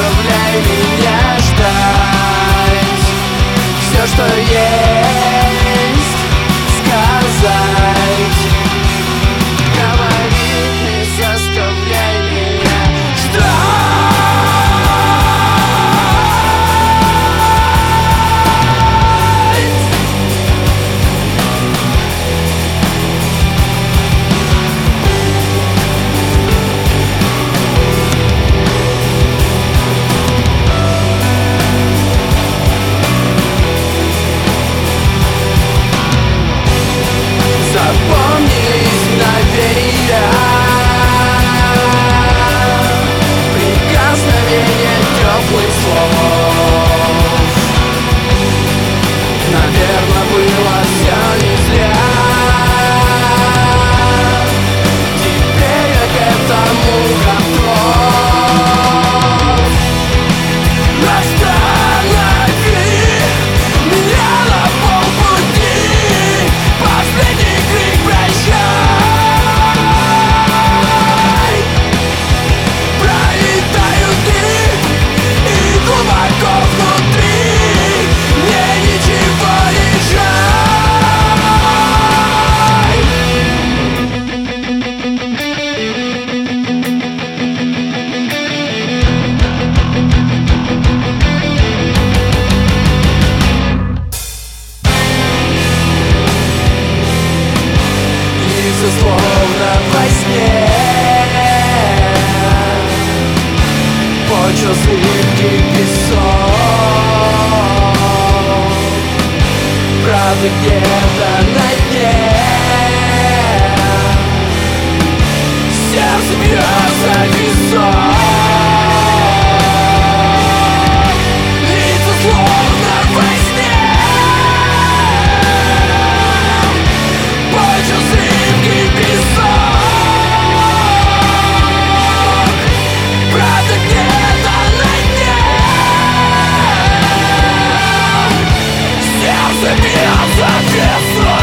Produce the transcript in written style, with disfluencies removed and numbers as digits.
заставляй меня ждать. Все, что есть, сказать. Говори, не заставляй меня ждать. Запомнились мгновения, прикосновения теплых слов. Наверно, было все не зря. Теперь я к этому готов. Останови меня на полпути. Последний крик прощай. Пролетаю дни и глубоко внутри мне ничего не словно во сне. Почва сливки песок. Правда где-то на дне. Сердце бьется висок. Лица словно во сне. Почва сливки песок. Правда где-то на дне. Сердце бьется висок.